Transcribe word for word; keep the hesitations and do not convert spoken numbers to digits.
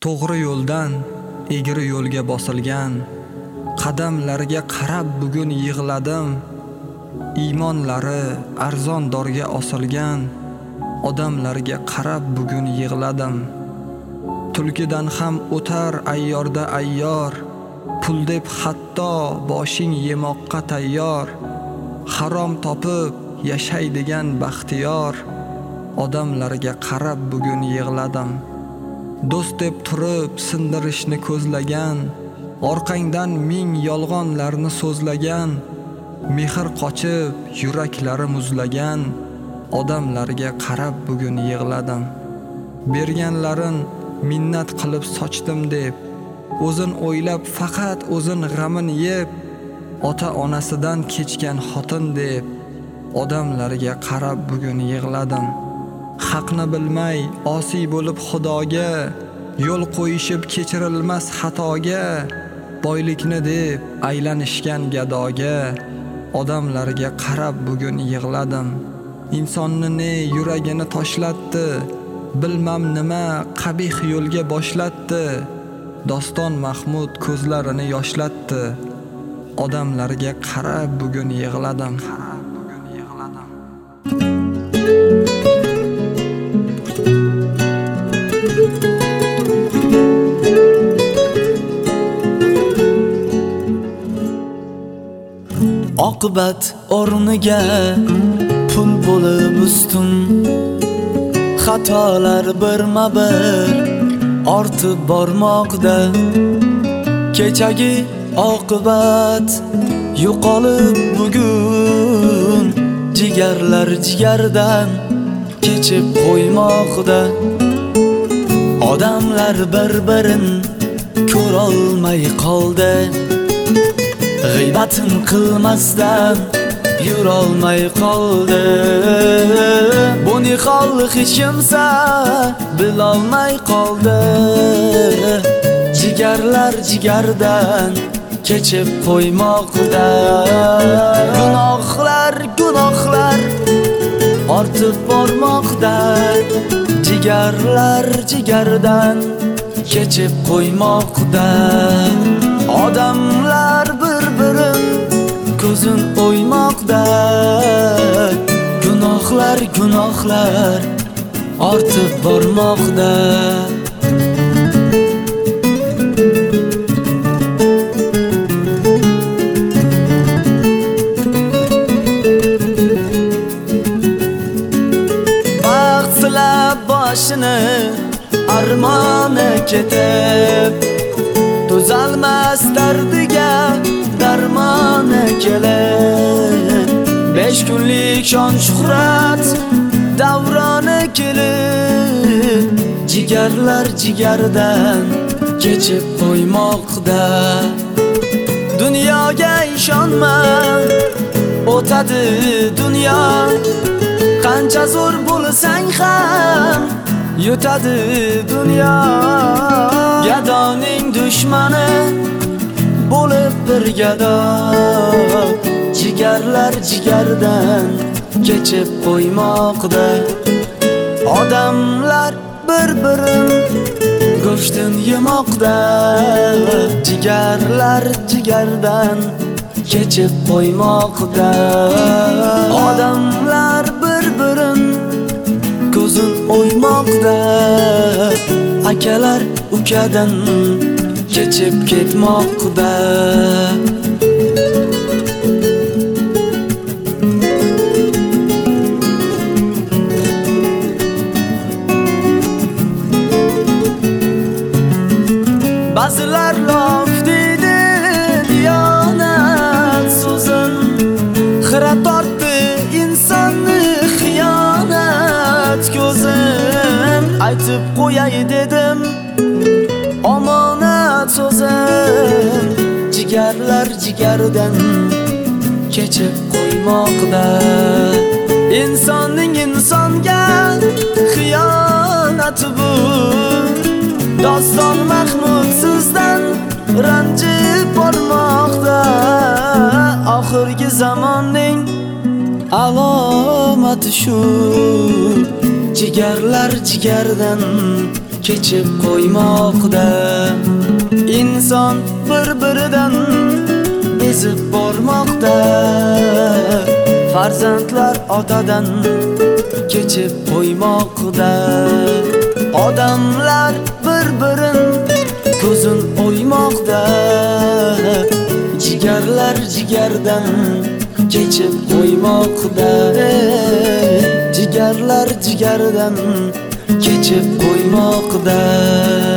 To'g'ri yo'ldan egri yo'lga bosilgan qadamlarga qarab bugun yig'ladim. Iymonlari arzon dorga osilgan odamlarga qarab bugun yig'ladim. Tulkidan ham o'tar ayyorda ayyor, pul deb hatto boshing yemoqqa tayyor. Harom topib yashaydigan baxtiyor odamlarga qarab bugun yig'ladim. Do'st deb turib sindirishni ko'zlagan, orqangdan ming yolg'onlarni so'zlagan, mehr qochib yuraklari muzlagan odamlarga qarab bugun yig'ladim. Berganlarin minnat qilib sochdim deb, o'zin o'ylab faqat o'zin g'amin yeb, ota onasidan kechgan xotin deb odamlarga qarab bugun yig'ladim. Haqni bilmay osiy bo'lib Xudoga, yo'l qo'yishib kechirilmas xatoga, boylikni deb aylanishgan gadoga odamlarga qarab bugun yig'ladim. Insonni ne yuragini toshlatdi, bilmam nima qabih yo'lga boshlatdi. Doston Mahmud ko'zlarini yoshlatdi, odamlarga qarab bugun yig'ladim. Oqibat o'rniga pul bo'lib ustun, xatolar birma-bir ortib bormoqda. Kechagi oqibat yo'qolib bugun, jigarlar jigardan kechib qo'ymoqda. Odamlar bir-birin ko'rolmay qoldi, g'iybatin qilmasdan yurolmay qoldi. Bu ne hol hech kimsa bilolmay qoldi. Jigarlar jigardan kechib qo'ymoqda. Gunohlar gunohlar ortib bormoqda. Jigarlar jigardan kechib qo'ymoqda. Odamlar bir-birin ko'zin o'ymoqda. Gunohlar gunohlar ortib bormoqda. Baxt silab boshini armoni ketib, tuzalmas dardiga darmoni kelib. Besh kunlik shon shuhrat davroni kelib, jigarlar jigardan kechib qo'ymoqda. Dunyoga ishonma, o'tadi dunyo. Qancha zo'r bo'lsang ham yutadi dunyo. Gadoning dushmani bo'lib bir gado, jigarlar jigardan kechib qo'ymoqda. Odamlar bir-birin go'shtin yemoqda. Jigarlar jigardan kechib qo'ymoqda. Odamlar bir-birin ko'zin o'ymoqda. Akalar ukadan kechib ketmoqda. Ba'zilar lof deydi diyonat so'zin, xira tortdi insonni xiyonat ko'zim. Aytib qo'yay dedim omonat so'zim. Jigarlar jigardan kechib qo'ymoqda. Insonning insonga xiyonati bu. Doston Mahmud sizdan ranjib bormoqda. Oxirgi zamonning alomati shu. Jigarlar jigardan kechib qo'ymoqda. Inson bir-biridan bezib bormoqda. Farzandlar otadan kechib qo'ymoqda. Odamlar bir-birin ko'zin o'ymoqda. Jigarlar jigardan kechib qo'ymoqda. Jigarlar jigardan kechib qo'ymoqda.